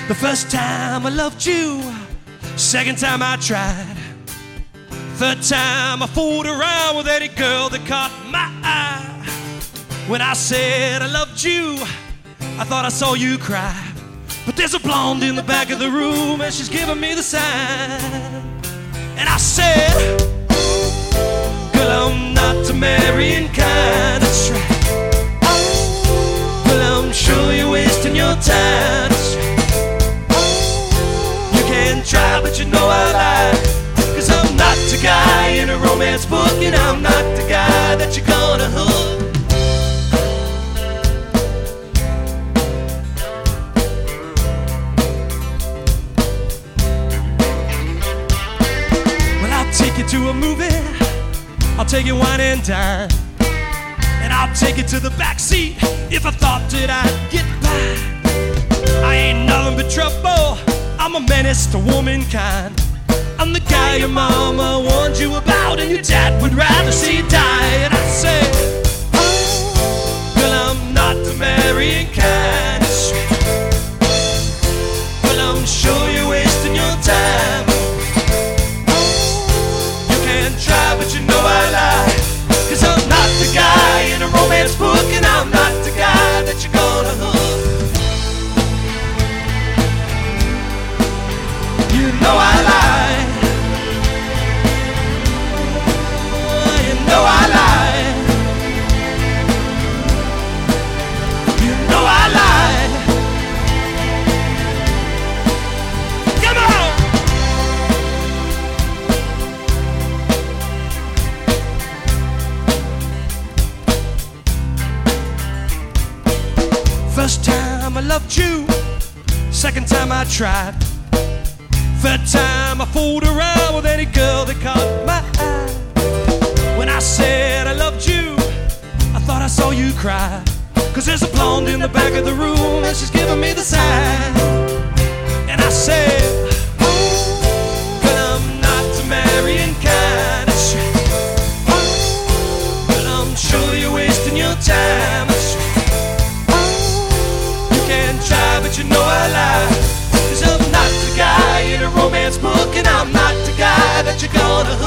The first time I loved you, second time I tried, third time I fooled around with any girl that caught my eye. When I said I loved you, I thought I saw you cry. But there's a blonde in the back of the room and she's giving me the sign. And I said, girl, I'm not the marrying kind, that's right. Well, I'm sure you're wasting your time, that's right. You can try, but you know I lie. 'Cause I'm not the guy in a romance book, and I'm not the guy that you're gonna hook. Well, I'll take you to a movie, I'll take you wine and dine, and I'll take you to the back seat if I thought that I'd get by. I ain't nothing but trouble, I'm a menace to womankind. I'm the guy your mama warned you about and your dad would rather see you die. And I say, well, I'm not the marrying kind, that's right. Well, I'm sure you're wasting your time. You can try, but you know I lie. 'Cause I'm not the guy in a romance book, and I'm not the guy that you're gonna hook. You know I lie. You know I lie. You know I lie. Come on! First time I loved you, second time I tried, third time I fooled around with any girl that caught my eye. When I said I loved you, I thought I saw you cry. 'Cause there's a blonde in the back of the room and she's giving me the sign. And I said, but I'm not the marrying kind, that's right. But I'm sure you're wasting your time, that's right. You can try, but you know I lie. 'Cause I'm not the guy in a romance book, and I'm not the guy that you're gonna hook.